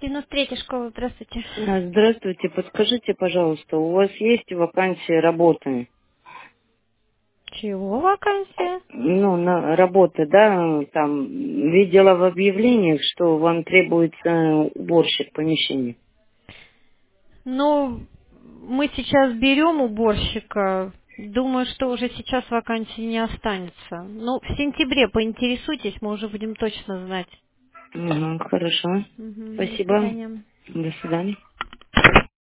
93-я школа, здравствуйте. Здравствуйте, подскажите, пожалуйста, у вас есть вакансия работы? Чего вакансия? Ну, на работы, да, там видела в объявлениях, что вам требуется уборщик помещения. Ну, мы сейчас берем уборщика. Думаю, что уже сейчас вакансии не останется. Ну, в сентябре поинтересуйтесь, мы уже будем точно знать. Хорошо. Мгм, до Спасибо. свидания. До свидания.